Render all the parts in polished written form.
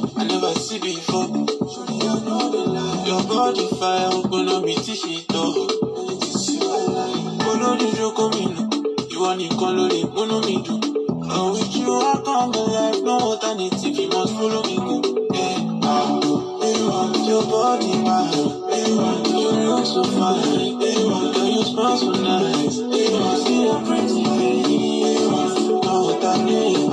I never see before. Your body fire, open up me t-shirt up. Follow the joke on me, no. You want to color it, follow me do. Oh, with you I come alive, no alternative, you must follow me go. Yeah, your body fire, you look so fine. Girl, you smell so nice. See your pretty face, know what I mean.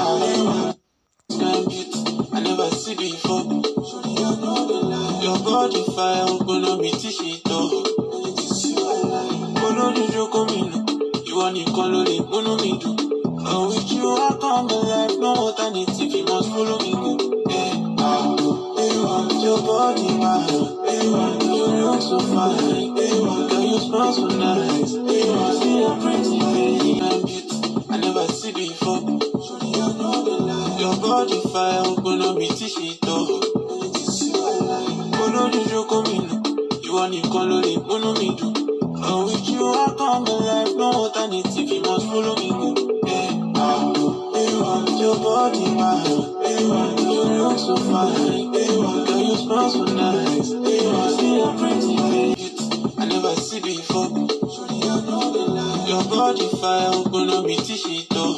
I never see before. Your body fire, open up me t-shirt up. Follow the joke on me, no. You want to color it, follow me do. Oh, with you I come alive, no alternative, you must follow me go. Yeah, your body fire, you look so fine. Girl, you smell so nice. See your pretty face, I never see before. Your body fire, open up me t-shirt up. Follow the joke on me, no. You want to color it, follow me do. Oh, with you I come alive, no alternative, you must follow me go. Yeah, your body fire, you look so fine. Girl, you smell so nice. See your pretty face, I never see before. Your body fire, open up me t-shirt up.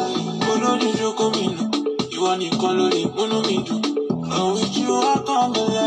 Follow the joke on me, no. You want to color it, follow me do. Oh, with you I come alive.